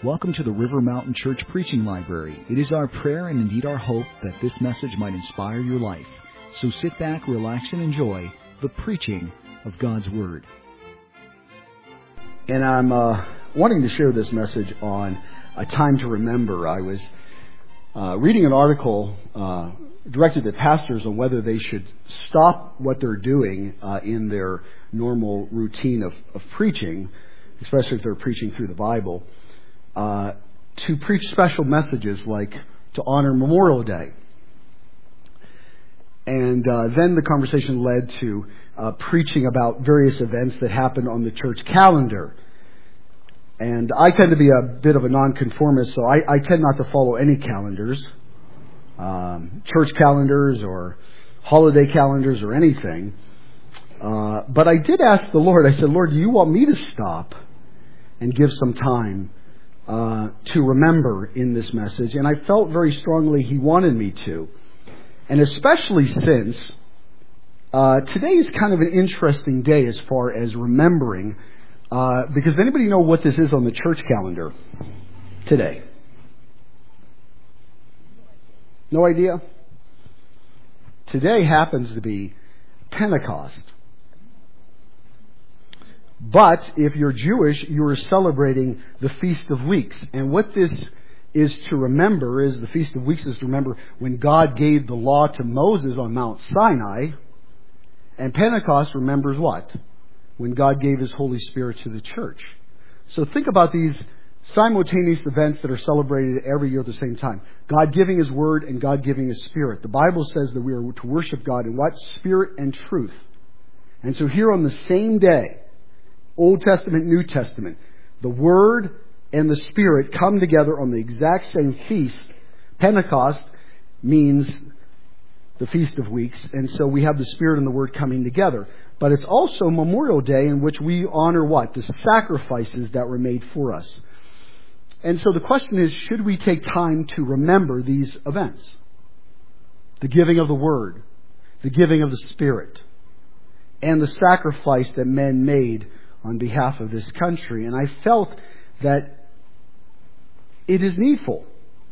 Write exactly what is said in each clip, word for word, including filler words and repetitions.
Welcome to the River Mountain Church Preaching Library. It is our prayer and indeed our hope that this message might inspire your life. So sit back, relax, and enjoy the preaching of God's Word. And I'm uh, wanting to share this message on a time to remember. I was uh, reading an article uh, directed at pastors on whether they should stop what they're doing uh, in their normal routine of, of preaching, especially if they're preaching through the Bible, uh, to preach special messages like to honor Memorial Day. And uh, then the conversation led to uh, preaching about various events that happened on the church calendar. And I tend to be a bit of a nonconformist, so I, I tend not to follow any calendars, um, church calendars or holiday calendars or anything. Uh, but I did ask the Lord, I said, Lord, do you want me to stop and give some time uh, to remember in this message? And I felt very strongly He wanted me to. And especially since uh, today is kind of an interesting day as far as remembering, uh, because anybody know what this is on the church calendar today? No idea? Today happens to be Pentecost. But if you're Jewish, you are celebrating the Feast of Weeks. And what this is to remember is, the Feast of Weeks is to remember when God gave the law to Moses on Mount Sinai. And Pentecost remembers what? When God gave His Holy Spirit to the church. So think about these simultaneous events that are celebrated every year at the same time. God giving His Word and God giving His Spirit. The Bible says that we are to worship God in what? Spirit and truth. And so here on the same day, Old Testament, New Testament, the Word and the Spirit come together on the exact same feast. Pentecost means the Feast of Weeks, and so we have the Spirit and the Word coming together. But it's also Memorial Day, in which we honor what? The sacrifices that were made for us. And so the question is, should we take time to remember these events? The giving of the Word, the giving of the Spirit, and the sacrifice that men made on behalf of this country. And I felt that it is needful.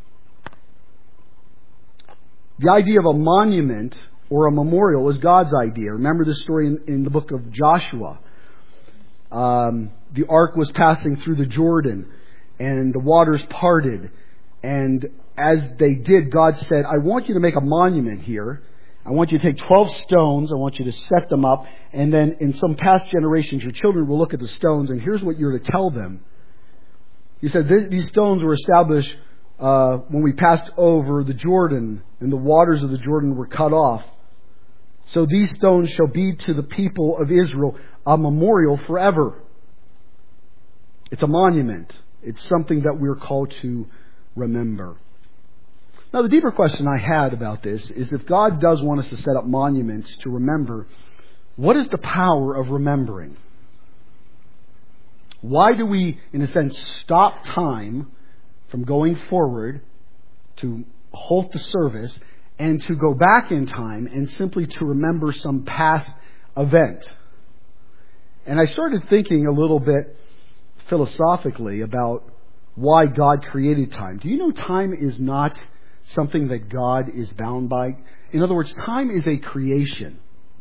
The idea of a monument or a memorial is God's idea. Remember the story in, in the book of Joshua. Um, the ark was passing through the Jordan and the waters parted. And as they did, God said, I want you to make a monument here. I want you to take twelve stones. I want you to set them up. And then in some past generations, your children will look at the stones. And here's what you're to tell them. He said, these stones were established uh, when we passed over the Jordan, and the waters of the Jordan were cut off. So these stones shall be to the people of Israel a memorial forever. It's a monument. It's something that we're called to remember. Now, the deeper question I had about this is, if God does want us to set up monuments to remember, what is the power of remembering? Why do we, in a sense, stop time from going forward to halt the service and to go back in time and simply to remember some past event? And I started thinking a little bit philosophically about why God created time. Do you know time is not something that God is bound by? In other words, time is a creation.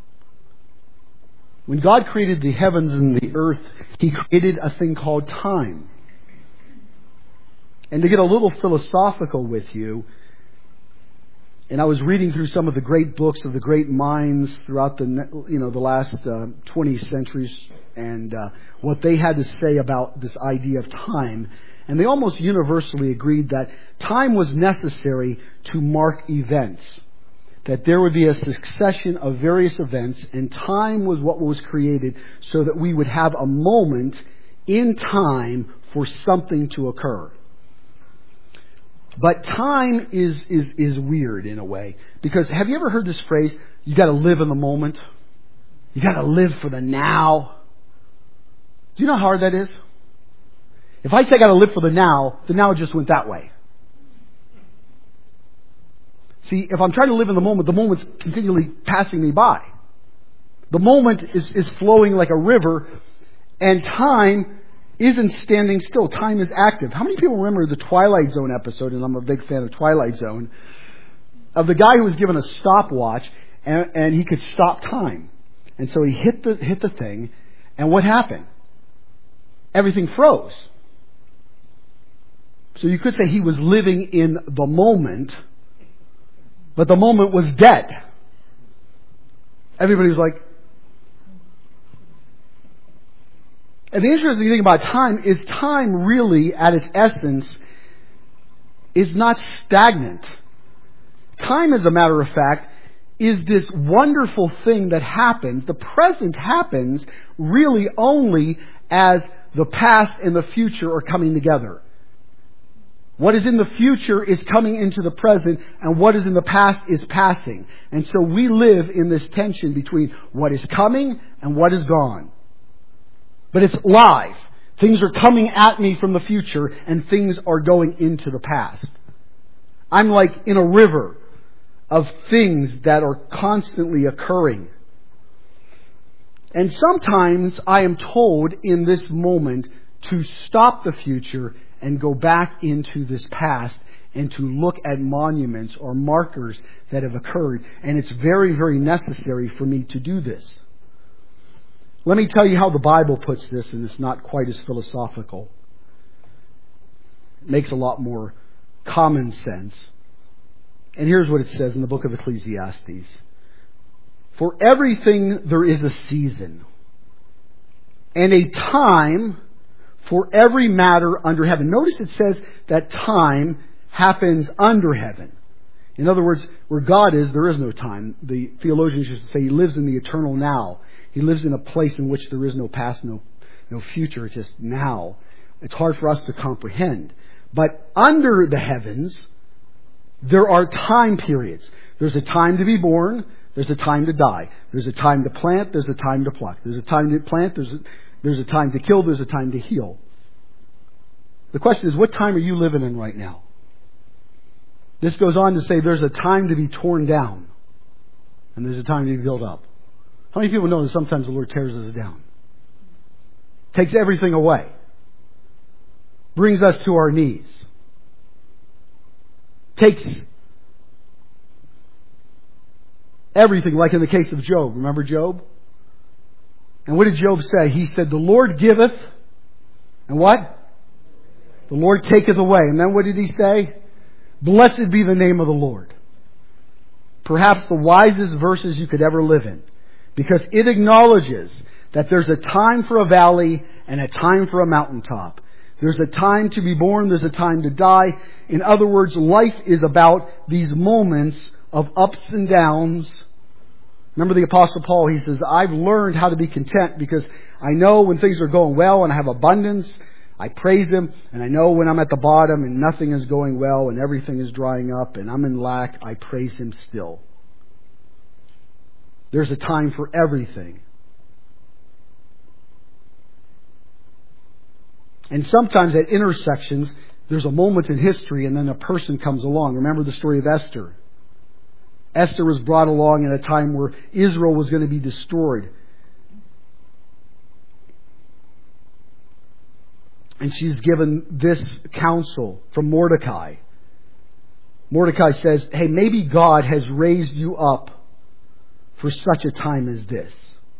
When God created the heavens and the earth, He created a thing called time. And to get a little philosophical with you, and I was reading through some of the great books of the great minds throughout the you know the last uh, twenty centuries, and uh, what they had to say about this idea of time. And they almost universally agreed that time was necessary to mark events. That there would be a succession of various events, and time was what was created so that we would have a moment in time for something to occur. But time is, is, is weird in a way. Because have you ever heard this phrase, you got to live in the moment? You got to live for the now. Do you know how hard that is? If I say I got to live for the now, the now just went that way. See, if I'm trying to live in the moment, the moment's continually passing me by. The moment is, is flowing like a river, and time isn't standing still. Time is active. How many people remember the Twilight Zone episode, and I'm a big fan of Twilight Zone, of the guy who was given a stopwatch and, and he could stop time. And so he hit the hit the thing, and what happened? Everything froze. So you could say he was living in the moment, but the moment was dead. Everybody was like... And the interesting thing about time is time really, at its essence, is not stagnant. Time, as a matter of fact, is this wonderful thing that happens. The present happens really only as the past and the future are coming together. What is in the future is coming into the present, and what is in the past is passing. And so we live in this tension between what is coming and what is gone. But it's live. Things are coming at me from the future, and things are going into the past. I'm like in a river of things that are constantly occurring. And sometimes I am told in this moment to stop the future and go back into this past and to look at monuments or markers that have occurred. And it's very, very necessary for me to do this. Let me tell you how the Bible puts this, and it's not quite as philosophical. It makes a lot more common sense. And here's what it says in the book of Ecclesiastes. For everything there is a season, and a time for every matter under heaven. Notice it says that time happens under heaven. In other words, where God is, there is no time. The theologians used to say He lives in the eternal now. He lives in a place in which there is no past, no, no future. It's just now. It's hard for us to comprehend. But under the heavens, there are time periods. There's a time to be born. There's a time to die. There's a time to plant. There's a time to pluck. There's a time to plant. There's a, there's a time to kill. There's a time to heal. The question is, what time are you living in right now? This goes on to say there's a time to be torn down. And there's a time to be built up. How many people know that sometimes the Lord tears us down? Takes everything away. Brings us to our knees. Takes everything, like in the case of Job. Remember Job? And what did Job say? He said, the Lord giveth, and what? The Lord taketh away. And then what did he say? Blessed be the name of the Lord. Perhaps the wisest verses you could ever live in. Because it acknowledges that there's a time for a valley and a time for a mountaintop. There's a time to be born. There's a time to die. In other words, life is about these moments of ups and downs. Remember the Apostle Paul, he says, I've learned how to be content because I know when things are going well and I have abundance, I praise Him. And I know when I'm at the bottom and nothing is going well and everything is drying up and I'm in lack, I praise Him still. There's a time for everything. And sometimes at intersections, there's a moment in history and then a person comes along. Remember the story of Esther. Esther was brought along at a time where Israel was going to be destroyed. And she's given this counsel from Mordecai. Mordecai says, hey, maybe God has raised you up for such a time as this.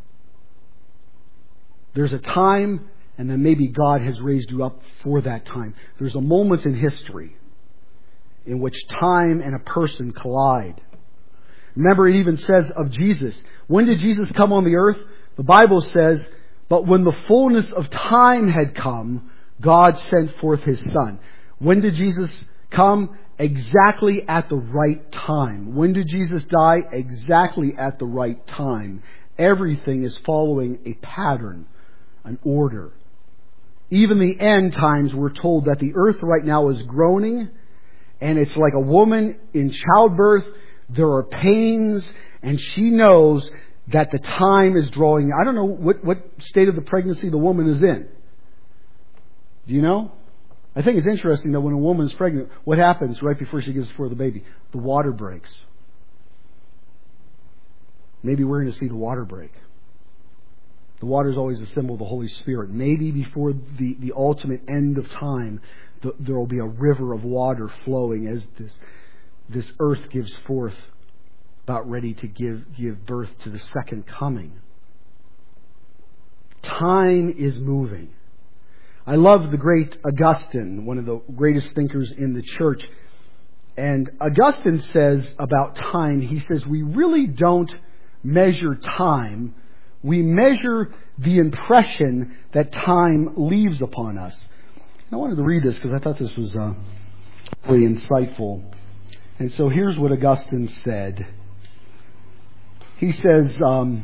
There's a time, and then maybe God has raised you up for that time. There's a moment in history in which time and a person collide. Remember, it even says of Jesus, when did Jesus come on the earth? The Bible says, but when the fullness of time had come, God sent forth His Son. When did Jesus come? Exactly at the right time. When did Jesus die? Exactly at the right time. Everything is following a pattern, an order. Even the end times, we're told that the earth right now is groaning, and it's like a woman in childbirth. There are pains, and she knows that the time is drawing. I don't know what, what state of the pregnancy the woman is in. Do you know? I think it's interesting that when a woman is pregnant, what happens right before she gives forth the baby? The water breaks. Maybe we're going to see the water break. The water is always a symbol of the Holy Spirit. Maybe before the, the ultimate end of time, the, there will be a river of water flowing as this, this earth gives forth, about ready to give, give birth to the second coming. Time is moving. I love the great Augustine, one of the greatest thinkers in the church. And Augustine says about time, he says, we really don't measure time. We measure the impression that time leaves upon us. And I wanted to read this because I thought this was uh, very insightful. And so here's what Augustine said. He says, um,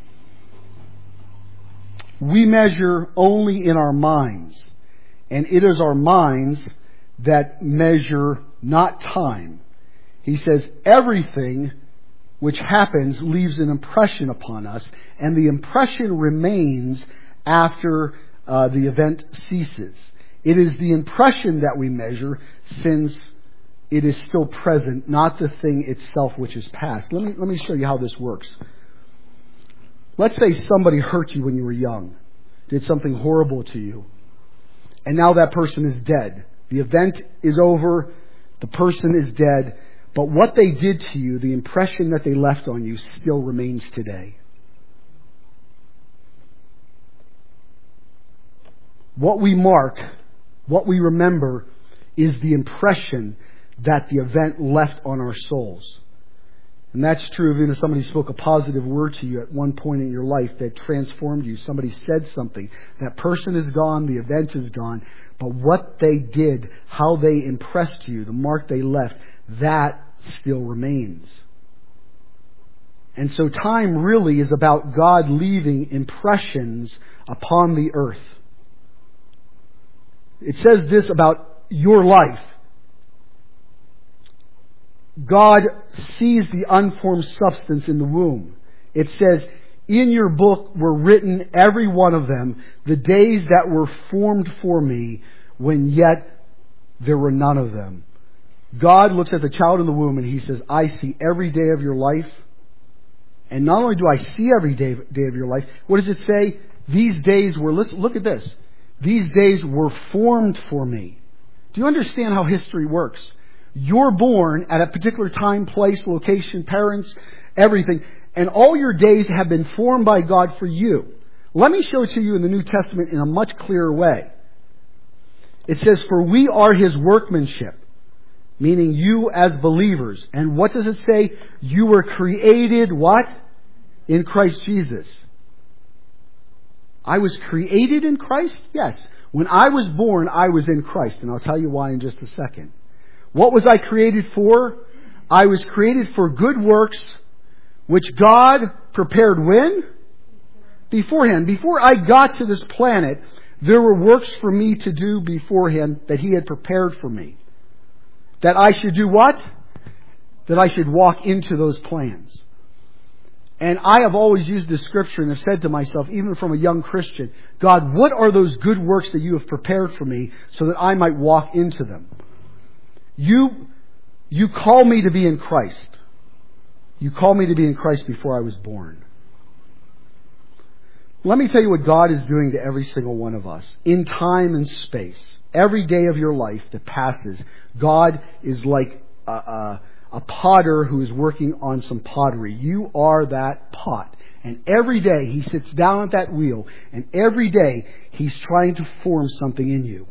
we measure only in our minds, and it is our minds that measure, not time. He says, everything which happens leaves an impression upon us, and the impression remains after uh, the event ceases. It is the impression that we measure, since it is still present, not the thing itself which is past. Let me, let me show you how this works. Let's say somebody hurt you when you were young, did something horrible to you, and now that person is dead. The event is over, the person is dead, but what they did to you, the impression that they left on you, still remains today. What we mark, what we remember, is the impression that the event left on our souls. And that's true even if somebody spoke a positive word to you at one point in your life that transformed you. Somebody said something. That person is gone, the event is gone. But what they did, how they impressed you, the mark they left, that still remains. And so time really is about God leaving impressions upon the earth. It says this about your life. God sees the unformed substance in the womb. It says, in your book were written, every one of them, the days that were formed for me, when yet there were none of them. God looks at the child in the womb and He says, I see every day of your life. And not only do I see every day, day of your life, what does it say? These days were, listen, look at this. These days were formed for me. Do you understand how history works? You're born at a particular time, place, location, parents, everything. And all your days have been formed by God for you. Let me show it to you in the New Testament in a much clearer way. It says, for we are His workmanship, meaning you as believers. And what does it say? You were created, what? In Christ Jesus. I was created in Christ? Yes. When I was born, I was in Christ. And I'll tell you why in just a second. What was I created for? I was created for good works, which God prepared when? Beforehand. Before I got to this planet, there were works for me to do beforehand that He had prepared for me. That I should do what? That I should walk into those plans. And I have always used this scripture and have said to myself, even from a young Christian, God, what are those good works that You have prepared for me so that I might walk into them? You, you call me to be in Christ. You call me to be in Christ before I was born. Let me tell you what God is doing to every single one of us. In time and space, every day of your life that passes, God is like a, a, a potter who is working on some pottery. You are that pot. And every day He sits down at that wheel, and every day He's trying to form something in you.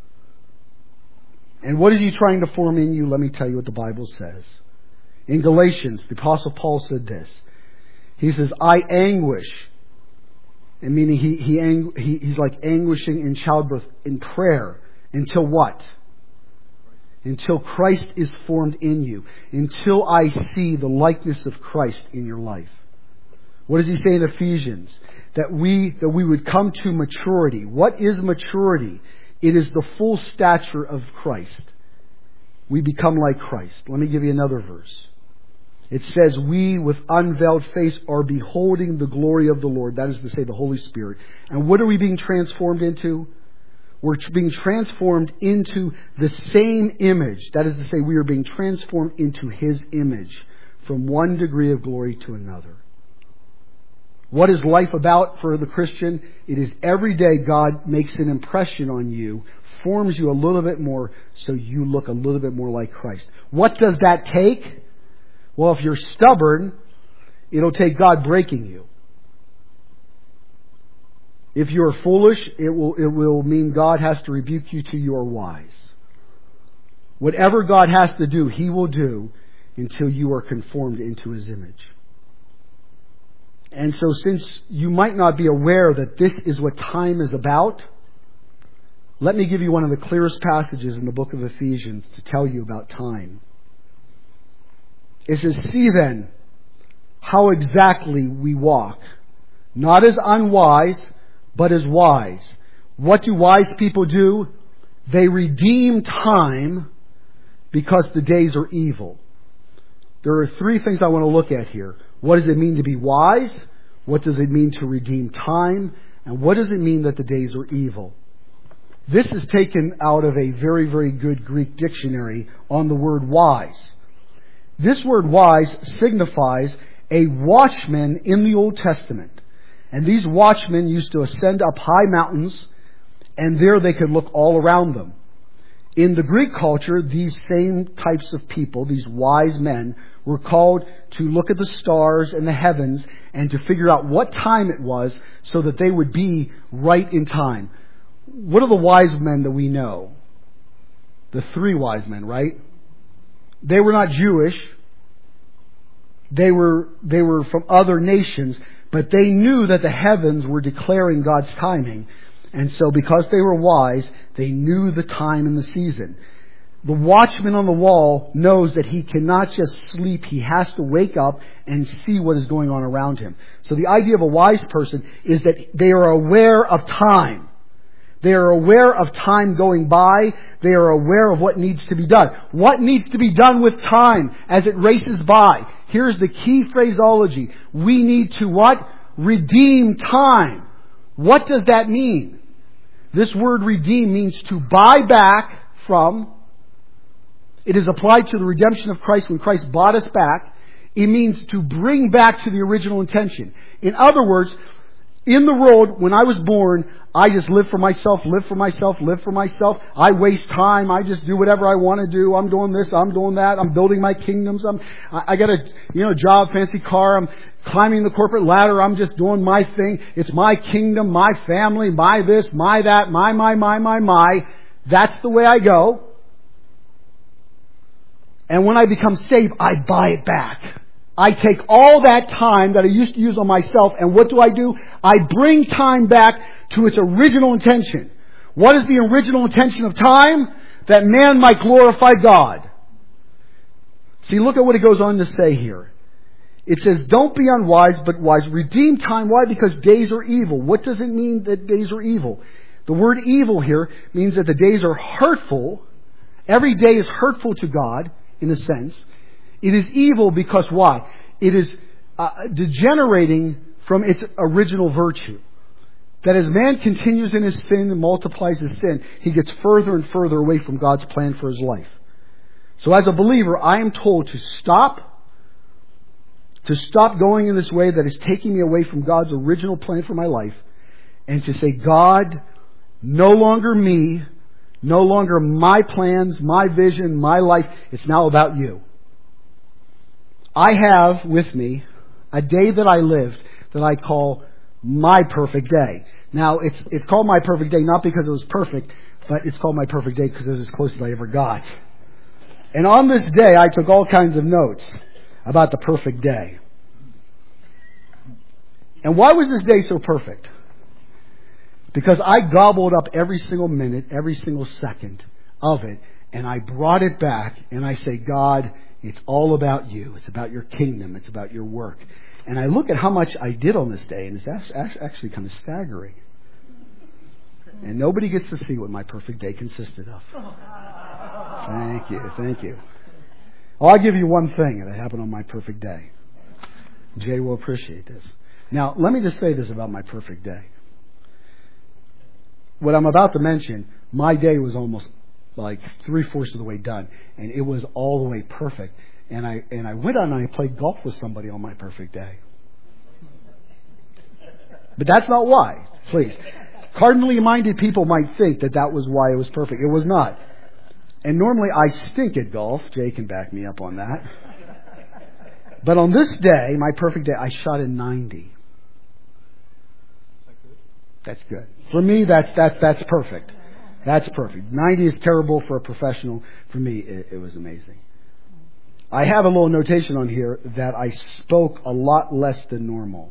And what is He trying to form in you? Let me tell you what the Bible says. In Galatians, the Apostle Paul said this. He says, I anguish. And meaning he, he, ang- he he's like anguishing in childbirth in prayer. Until what? Until Christ is formed in you. Until I see the likeness of Christ in your life. What does he say in Ephesians? That we, that we would come to maturity. What is maturity? It is the full stature of Christ. We become like Christ. Let me give you another verse. It says, we with unveiled face are beholding the glory of the Lord. That is to say, the Holy Spirit. And what are we being transformed into? We're being transformed into the same image. That is to say, we are being transformed into His image from one degree of glory to another. What is life about for the Christian? It is every day God makes an impression on you, forms you a little bit more so you look a little bit more like Christ. What does that take? Well, if you're stubborn, it'll take God breaking you. If you're foolish, it will, it will mean God has to rebuke you till you are wise. Whatever God has to do, He will do until you are conformed into His image. And so since you might not be aware that this is what time is about, let me give you one of the clearest passages in the book of Ephesians to tell you about time. It says, "See then how exactly we walk, not as unwise, but as wise." What do wise people do? They redeem time because the days are evil. There are three things I want to look at here. What does it mean to be wise? What does it mean to redeem time? And what does it mean that the days are evil? This is taken out of a very, very good Greek dictionary on the word wise. This word wise signifies a watchman in the Old Testament. And these watchmen used to ascend up high mountains, and there they could look all around them. In the Greek culture, these same types of people, these wise men, were called to look at the stars and the heavens and to figure out what time it was so that they would be right in time. What are the wise men that we know? The three wise men, right? They were not Jewish. They were, they were from other nations, but they knew that the heavens were declaring God's timing. And so because they were wise, they knew the time and the season. The watchman on the wall knows that he cannot just sleep. He has to wake up and see what is going on around him. So the idea of a wise person is that they are aware of time. They are aware of time going by. They are aware of what needs to be done. What needs to be done with time as it races by? Here's the key phraseology. We need to what? Redeem time. What does that mean? This word redeem means to buy back from. It is applied to the redemption of Christ when Christ bought us back. It means to bring back to the original intention. In other words, in the world, when I was born, I just live for myself, live for myself, live for myself. I waste time. I just do whatever I want to do. I'm doing this. I'm doing that. I'm building my kingdoms. I'm, I got a, you know, job, fancy car. I'm climbing the corporate ladder. I'm just doing my thing. It's my kingdom, my family, my this, my that, my, my, my, my, my. That's the way I go. And when I become saved, I buy it back. I take all that time that I used to use on myself, and what do I do? I bring time back to its original intention. What is the original intention of time? That man might glorify God. See, look at what it goes on to say here. It says, don't be unwise, but wise. Redeem time. Why? Because days are evil. What does it mean that days are evil? The word evil here means that the days are hurtful. Every day is hurtful to God, in a sense. It is evil because why? It is uh, degenerating from its original virtue. That as man continues in his sin and multiplies his sin, he gets further and further away from God's plan for his life. So as a believer, I am told to stop, to stop going in this way that is taking me away from God's original plan for my life, and to say, God, no longer me, no longer my plans, my vision, my life. It's now about you. I have with me a day that I lived that I call my perfect day. Now, it's it's called my perfect day not because it was perfect, but it's called my perfect day because it was as close as I ever got. And on this day, I took all kinds of notes about the perfect day. And why was this day so perfect? Because I gobbled up every single minute, every single second of it, and I brought it back, and I say, God, it's all about you. It's about your kingdom. It's about your work. And I look at how much I did on this day, and it's actually kind of staggering. And nobody gets to see what my perfect day consisted of. Thank you. Thank you. Oh, I'll give you one thing that happened on my perfect day. Jay will appreciate this. Now, let me just say this about my perfect day. What I'm about to mention, my day was almost like three-fourths of the way done. And it was all the way perfect. And I and I went out and I played golf with somebody on my perfect day. But that's not why, please. Cardinally minded people might think that that was why it was perfect. It was not. And normally I stink at golf. Jay can back me up on that. But on this day, my perfect day, I shot a ninety. That's good. For me, that's that's that's perfect. That's perfect. ninety is terrible for a professional. For me, it, it was amazing. I have a little notation on here that I spoke a lot less than normal.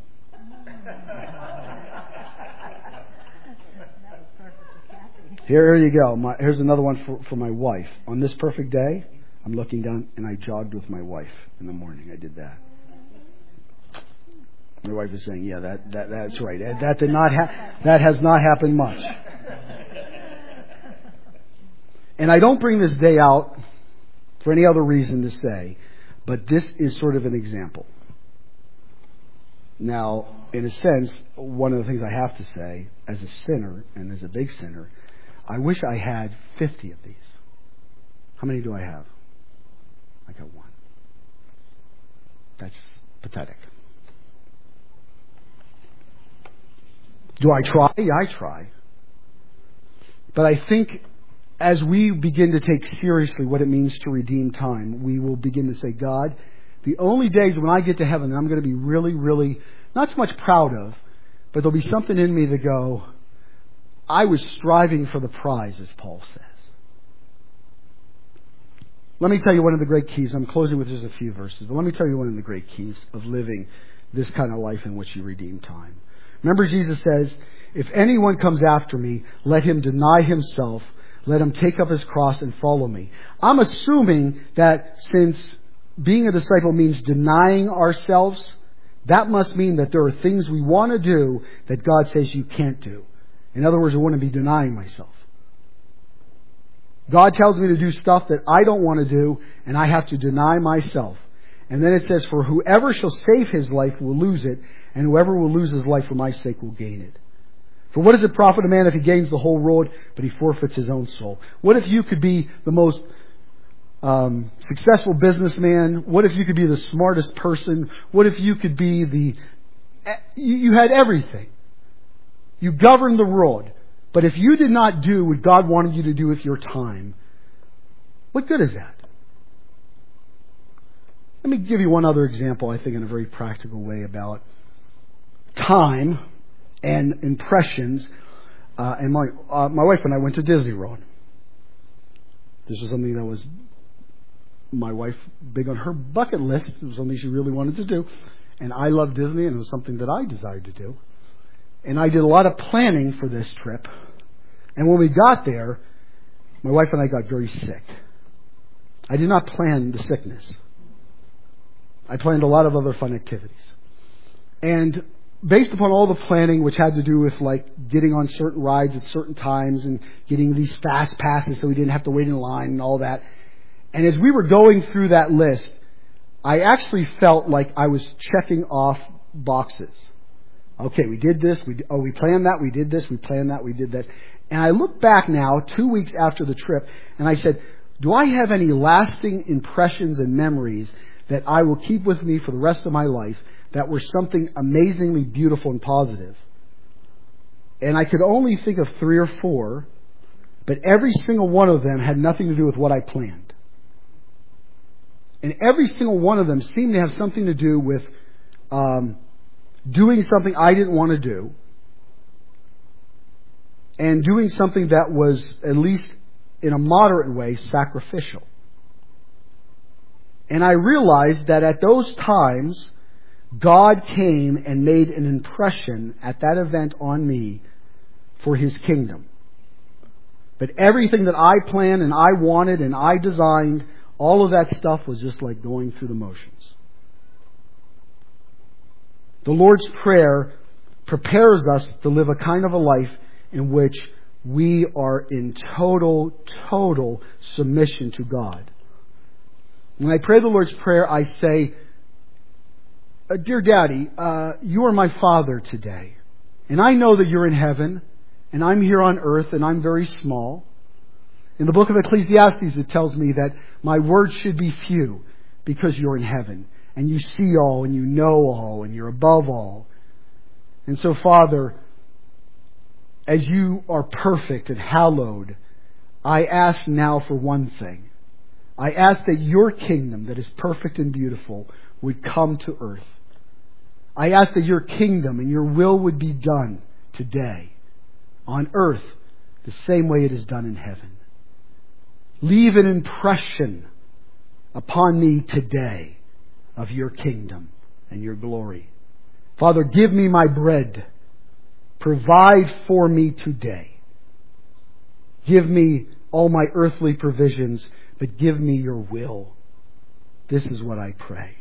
Here, here you go. My, here's another one for, for my wife. On this perfect day, I'm looking down and I jogged with my wife in the morning. I did that. My wife is saying, "Yeah, that, that that's right. That, that did not ha- that has not happened much." And I don't bring this day out for any other reason to say, but this is sort of an example. Now, in a sense, one of the things I have to say, as a sinner and as a big sinner, I wish I had fifty of these. How many do I have? I got one. That's pathetic. Do I try? Yeah, I try. But I think as we begin to take seriously what it means to redeem time, we will begin to say, God, the only days when I get to heaven that I'm going to be really, really, not so much proud of, but there'll be something in me that go, I was striving for the prize, as Paul says. Let me tell you one of the great keys. I'm closing with just a few verses, but let me tell you one of the great keys of living this kind of life in which you redeem time. Remember, Jesus says, if anyone comes after me, let him deny himself, let him take up his cross and follow me. I'm assuming that since being a disciple means denying ourselves, that must mean that there are things we want to do that God says you can't do. In other words, I want to be denying myself. God tells me to do stuff that I don't want to do, and I have to deny myself. And then it says, for whoever shall save his life will lose it, and whoever will lose his life for my sake will gain it. For what does it profit a man if he gains the whole world, but he forfeits his own soul? What if you could be the most um, successful businessman? What if you could be the smartest person? What if you could be the... You, you had everything. You governed the world. But if you did not do what God wanted you to do with your time, what good is that? Let me give you one other example, I think, in a very practical way about time and impressions. Uh, and my uh, my wife and I went to Disney World. This was something that was my wife big on her bucket list. It was something she really wanted to do. And I love Disney, and it was something that I desired to do. And I did a lot of planning for this trip. And when we got there, my wife and I got very sick. I did not plan the sickness. I planned a lot of other fun activities. And based upon all the planning, which had to do with like getting on certain rides at certain times and getting these fast passes so we didn't have to wait in line and all that. And as we were going through that list, I actually felt like I was checking off boxes. Okay, we did this. We oh, we planned that. We did this. We planned that. We did that. And I look back now, two weeks after the trip, and I said, do I have any lasting impressions and memories that I will keep with me for the rest of my life that were something amazingly beautiful and positive? And I could only think of three or four, but every single one of them had nothing to do with what I planned. And every single one of them seemed to have something to do with um, doing something I didn't want to do, and doing something that was, at least in a moderate way, sacrificial. And I realized that at those times, God came and made an impression at that event on me for His kingdom. But everything that I planned and I wanted and I designed, all of that stuff was just like going through the motions. The Lord's Prayer prepares us to live a kind of a life in which we are in total, total submission to God. When I pray the Lord's Prayer, I say, Dear Daddy, uh, you are my Father today. And I know that you're in heaven, and I'm here on earth, and I'm very small. In the book of Ecclesiastes, it tells me that my words should be few because you're in heaven. And you see all, and you know all, and you're above all. And so, Father, as you are perfect and hallowed, I ask now for one thing. I ask that your kingdom that is perfect and beautiful would come to earth. I ask that your kingdom and your will would be done today on earth the same way it is done in heaven. Leave an impression upon me today of your kingdom and your glory. Father, give me my bread. Provide for me today. Give me all my earthly provisions, but give me your will. This is what I pray.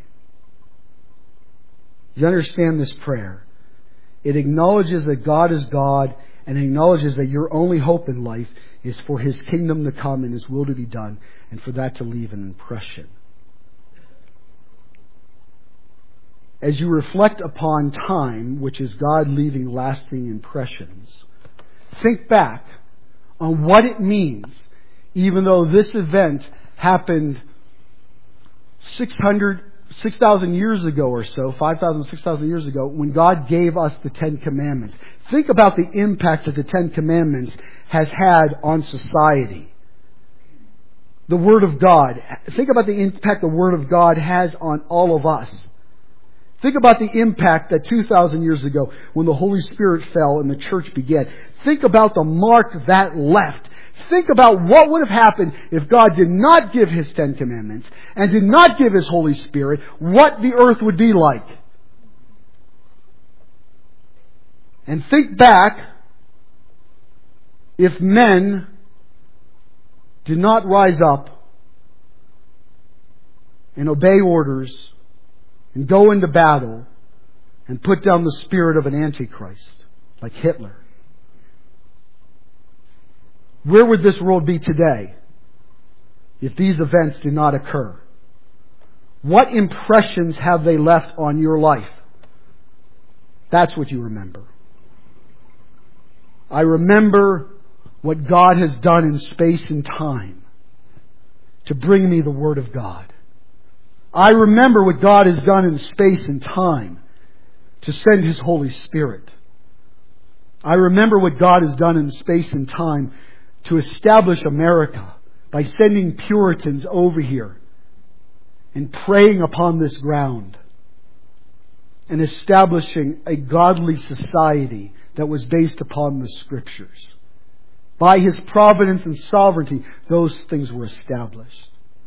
You understand this prayer? It acknowledges that God is God and acknowledges that your only hope in life is for His kingdom to come and His will to be done, and for that to leave an impression. As you reflect upon time, which is God leaving lasting impressions, think back on what it means, even though this event happened six hundred, six thousand years ago or so, five thousand, six thousand years ago, when God gave us the Ten Commandments. Think about the impact that the Ten Commandments has had on society. The Word of God. Think about the impact the Word of God has on all of us. Think about the impact that two thousand years ago, when the Holy Spirit fell and the church began. Think about the mark that left. Think about what would have happened if God did not give His Ten Commandments and did not give His Holy Spirit, what the earth would be like. And think back, if men did not rise up and obey orders and go into battle and put down the spirit of an antichrist like Hitler. Where would this world be today if these events did not occur? What impressions have they left on your life? That's what you remember. I remember what God has done in space and time to bring me the Word of God. I remember what God has done in space and time to send His Holy Spirit. I remember what God has done in space and time to establish America by sending Puritans over here and praying upon this ground and establishing a godly society that was based upon the Scriptures. By His providence and sovereignty, those things were established.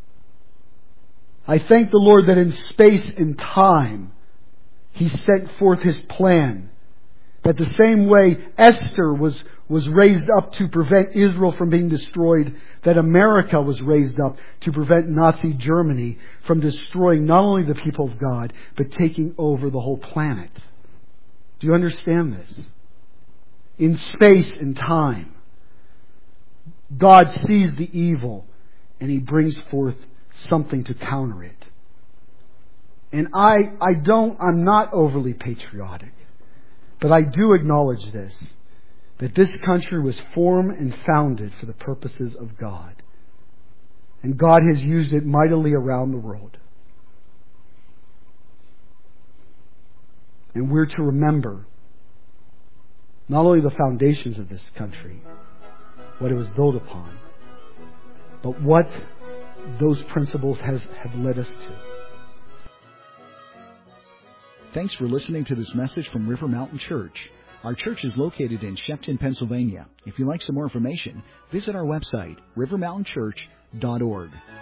I thank the Lord that in space and time, He sent forth His plan. That the same way Esther was, was raised up to prevent Israel from being destroyed, that America was raised up to prevent Nazi Germany from destroying not only the people of God, but taking over the whole planet. Do you understand this? In space and time, God sees the evil and He brings forth something to counter it. And I, I don't, I'm not overly patriotic, but I do acknowledge this, that this country was formed and founded for the purposes of God. And God has used it mightily around the world. And we're to remember not only the foundations of this country, what it was built upon, but what those principles has, have led us to. Thanks for listening to this message from River Mountain Church. Our church is located in Shepton, Pennsylvania. If you'd like some more information, visit our website, river mountain church dot org.